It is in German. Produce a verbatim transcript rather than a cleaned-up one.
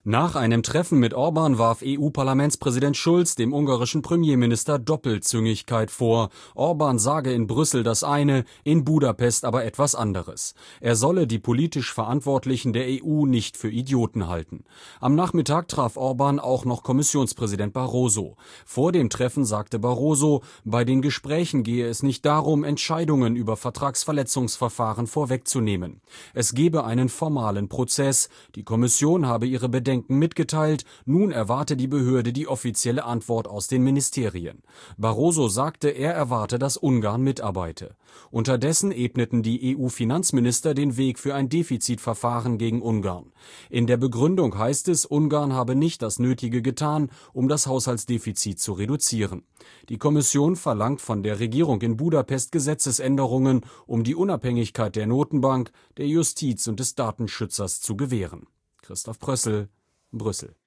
Nach einem Treffen mit Orban warf E U-Parlamentspräsident Schulz dem ungarischen Premierminister Doppelzüngigkeit vor. Orban sage in Brüssel das eine, in Budapest aber etwas anderes. Er solle die politisch Verantwortlichen der E U nicht für Idioten halten. Am Nachmittag traf Orban auch noch Kommissionspräsident Barroso. Vor dem Treffen sagte Barroso, bei den Gesprächen gehe es nicht darum, Entscheidungen über Vertragsverletzungsverfahren vorwegzunehmen. Es gebe einen formalen Prozess. Die Kommission habe ihre Bedenken mitgeteilt, nun erwarte die Behörde die offizielle Antwort aus den Ministerien. Barroso sagte, er erwarte, dass Ungarn mitarbeite. Unterdessen ebneten die E U-Finanzminister den Weg für ein Defizitverfahren gegen Ungarn. In der Begründung heißt es, Ungarn habe nicht das Nötige getan, um das Haushaltsdefizit zu reduzieren. Die Kommission verlangt von der Regierung in Budapest Gesetzesänderungen, um die Unabhängigkeit der Notenbank, der Justiz und des Datenschützers zu gewähren. Christoph Prössel, Brüssel.